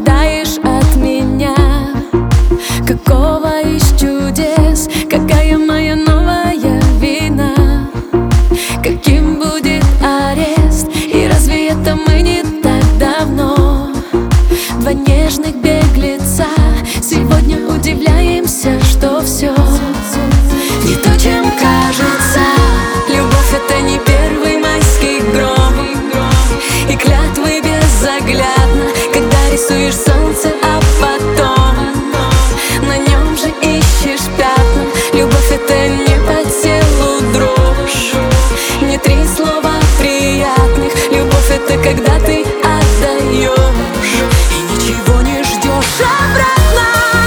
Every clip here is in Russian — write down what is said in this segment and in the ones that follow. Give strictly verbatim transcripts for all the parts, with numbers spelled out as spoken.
ожидаешь от меня? Какого из чудес? Какая моя новая вина? Каким будет арест? И разве это мы не так давно? Два нежных беглеца сегодня удивляемся, что все не то, чем кажется. Любовь — это не первый майский гром, и клятвы безоглядно, когда рисуешь солнце, а потом на нем же ищешь пятна. Любовь — это не по телу дрожь, не три слова приятных. Любовь — это когда ты отдаешь и ничего не ждешь обратно,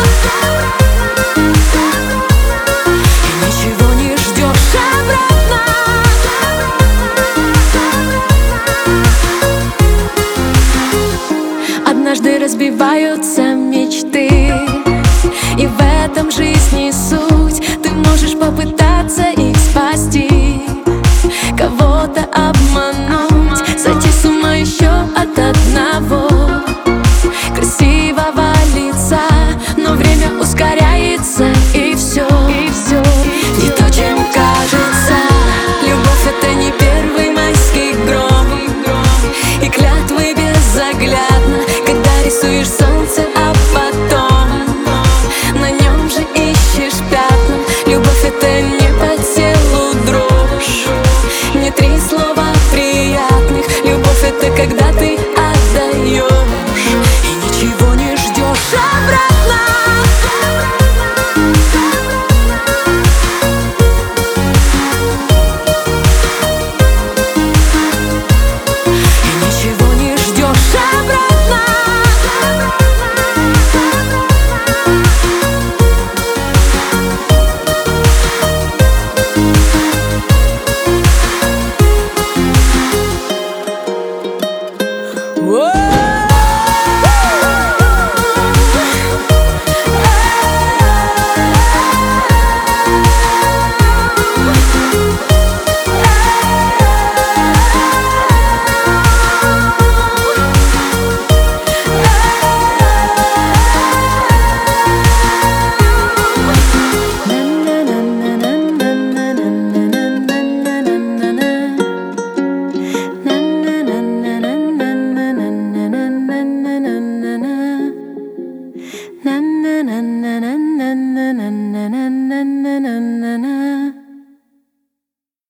и ничего не ждешь обратно. Однажды разбиваются мечты, и в этом жизни суть. Ты можешь попытаться их спасти, кого-то обмануть, сойти с ума еще от одного красивого лица. Но время ускоряется, и все, и все не то, чем кажется. Любовь — это не первый майский гром, и клятвы безоглядно, когда рисуешь солнце, а потом на нем же ищешь пятна. Любовь — это не по телу дрожь, не три слова приятных. Любовь — это когда ты отдаешь и ничего не ждешь обратно, и ничего не ждешь обратно. Na na na na na na na na na na na na na.